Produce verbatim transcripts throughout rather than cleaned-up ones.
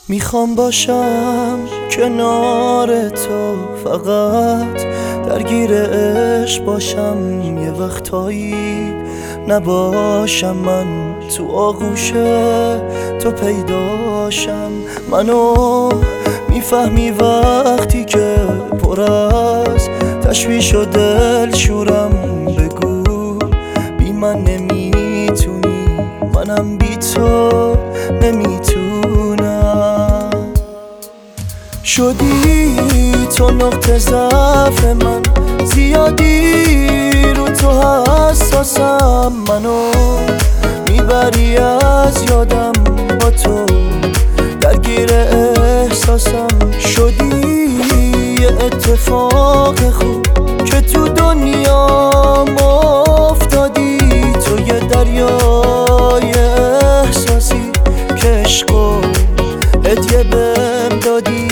میخوام باشم کنار تو، فقط درگیر عشق باشم. یه وقتایی نباشم من تو آغوش تو پیداشم. منو میفهمی وقتی که پر از تشویش و دل شورم. بگو بی من نمیتونی، منم بی تو نمیتونم. شدی تو نقطه ضعف من، زیادی رو تو حساسم. منو میبری از یادم، با تو درگیر احساسم. شدی یه اتفاق خوب که تو دنیا افتادی. تو یه دریای احساسی که عشقو هدیه بهم دادی.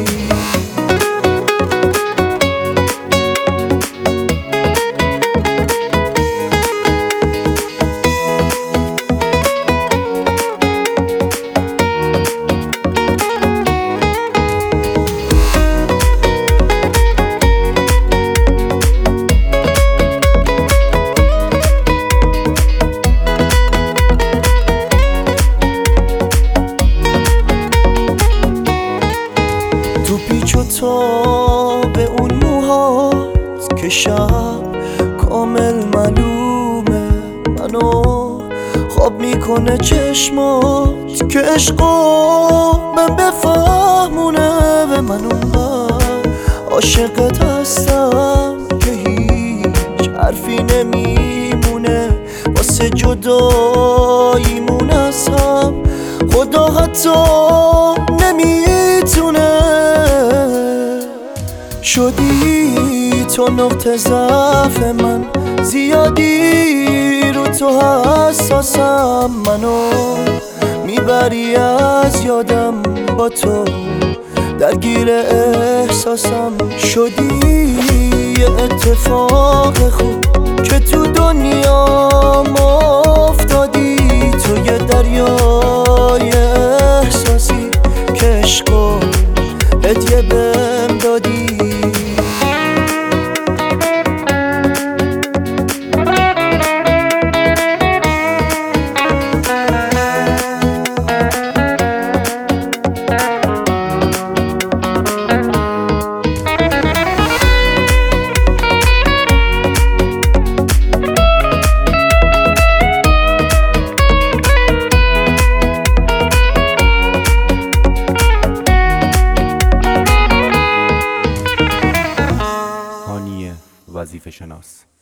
تو پیچ و تاب اون موهات که شب کامل معلومه. منو خواب میکنه چشمات که عشقو من بفهمونه. و من اونقدر عاشقت هستم که هیچ حرفی نمیمونه. واسه جداییمون از هم خدا حتی نمیتونه. شدی تو نقطه ضعف من، زیادی رو تو حساسم. منو میبری از یادم، با تو درگیر احساسم. شدی یه اتفاق خوب که تو دنیا افتادی. تو یه دریای احساسی که عشقو هدیه بهم دادی. وظیفه شناس